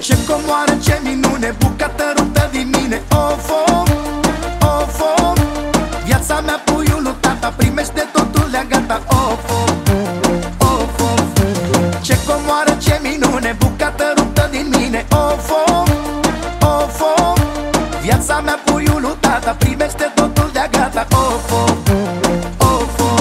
Ce comoară, ce minune, bucată ruptă din mine. Of, of, of, of. Viața mea, puiul lui tata, primește totul de-a gata. Of, of, of, of. Ce comoară, ce minune, bucată ruptă din mine. Of, of, of, of. Viața mea, puiul lui tata, primește totul de-a gata. Of, of, of, of.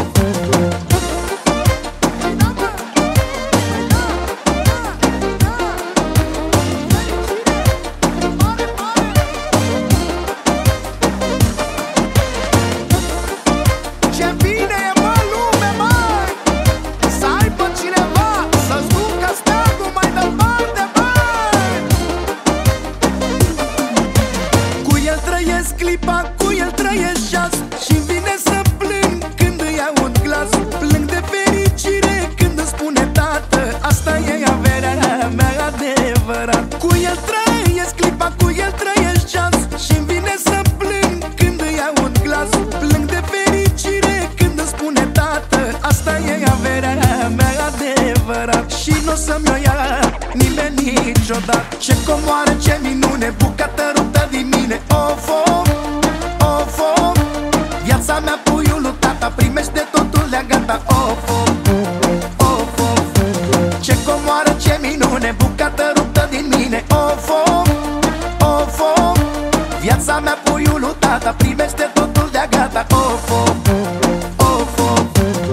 Clipa, cu el trăiesc ceas și-mi vine să plâng când îi aud glas. Plâng de fericire când îmi spune tată, asta e averea mea adevărat. Cu el trăiesc clipa, cu el trăiesc ceas și-mi vine să plâng când îi aud glas. Plâng de fericire când îmi spune tată, asta e averea mea adevărat. Și n-o să-mi o ia nimeni niciodată. Ce comoară, ce minune, bucată ruptă din mine. Of, of, of, of. Viața mea, puiul lui tata, primește totul de-a gata. Of, of, of, of. Ce comoară, ce minune, bucată ruptă din mine. Of, of, of, of. Viața mea, puiul lui tata, primește totul de-a gata. Of, of, of, of.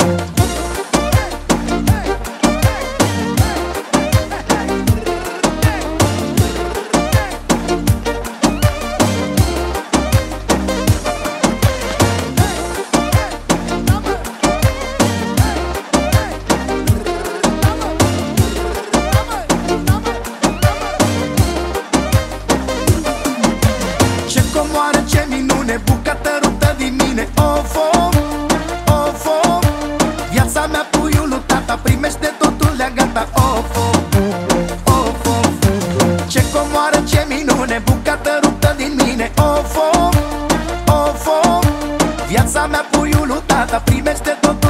Comoară, ce minune, bucată ruptă din mine. Of, of, of, of. Viața mea, puiul lui tata, primește totul de-a gata. Of, of, of, of. Ce comoară, ce minune, bucată ruptă din mine. Of, of, of, of. Viața mea, puiul lui tata, primește totul